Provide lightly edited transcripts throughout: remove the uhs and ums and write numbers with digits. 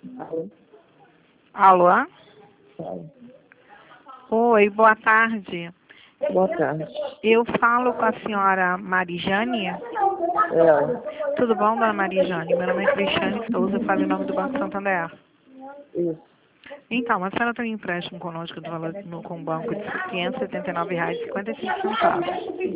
Alô? Alô? Fala. Oi, boa tarde. Boa tarde. Eu falo com a senhora Marijane. Tudo bom, dona Marijane? Meu nome é Cristiane Souza, eu falo em nome do Banco Santander. Isso. Então, a senhora tem um empréstimo conosco do valor com o banco de R$ 579,55.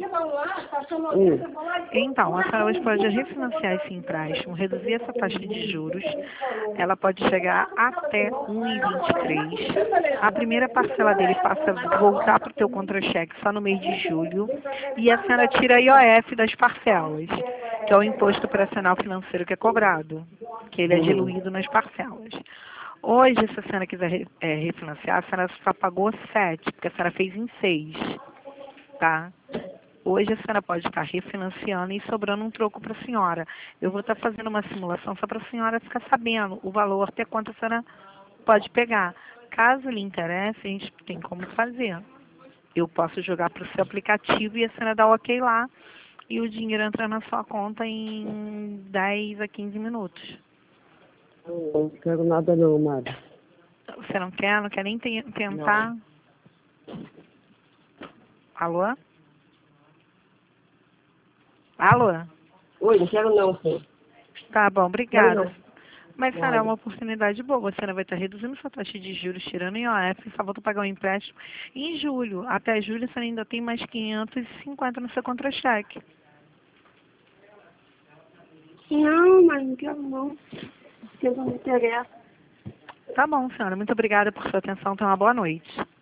Então, a senhora hoje pode refinanciar esse empréstimo, reduzir essa taxa de juros. Ela pode chegar até 1,23. A primeira parcela dele passa a voltar para o teu contra-cheque só no mês de julho. E a senhora tira a IOF das parcelas, que é o imposto operacional financeiro que é cobrado, que ele é diluído nas parcelas. Hoje, se a senhora quiser refinanciar, a senhora só pagou 7, porque a senhora fez em 6, tá? Hoje a senhora pode estar refinanciando e sobrando um troco para a senhora. Eu vou estar fazendo uma simulação só para a senhora ficar sabendo o valor até quanto a senhora pode pegar. Caso lhe interesse, a gente tem como fazer. Eu posso jogar para o seu aplicativo e a senhora dá o ok lá e o dinheiro entra na sua conta em 10 a 15 minutos. Não quero nada não, Mari. Você não quer? Não quer nem tentar? Alô? Alô? Oi, não quero não, senhor. Tá bom, Quero obrigada. não. Mas, senhora, é Nada. uma oportunidade boa. A senhora vai estar reduzindo sua taxa de juros, tirando IOF, só volta a pagar o empréstimo. E em julho, até julho, a senhora ainda tem mais 550 no seu contra-cheque. Não, mas não quero não. Porque não me interessa. Tá bom, senhora. Muito obrigada por sua atenção. Tenha uma boa noite.